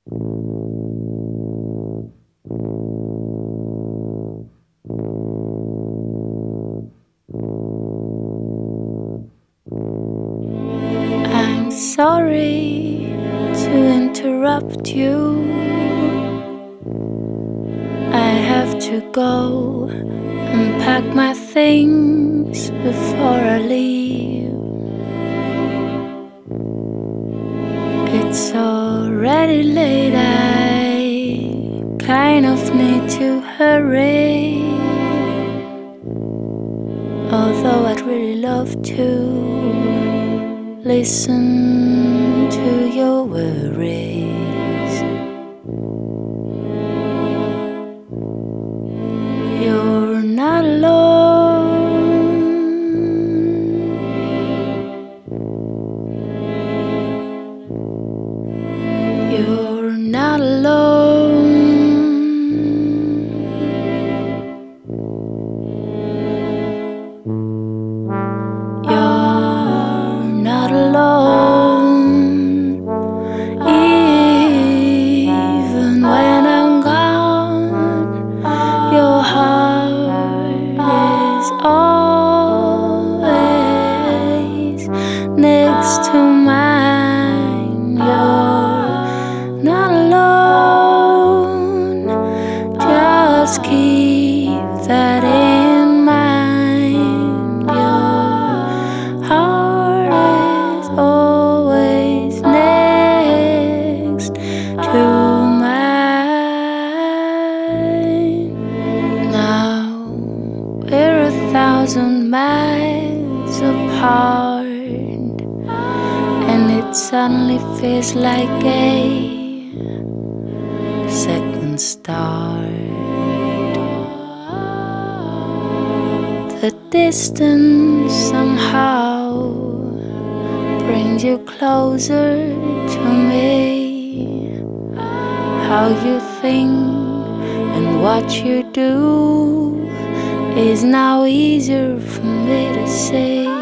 I'm sorry to interrupt you. I have to go and pack my things before I leave. It's already late, I kind of need to hurry. Although I'd really love to listen to your worries. You're not alone. You're not alone. You're not alone. Even when I'm gone, your heart is always next to mine. You're not alone. Just keep that in mind. Your heart is always next to mine. Now we're 1,000 miles apart, and it suddenly feels like a second start. The distance somehow brings you closer to me. How you think and what you do is now easier for me to see.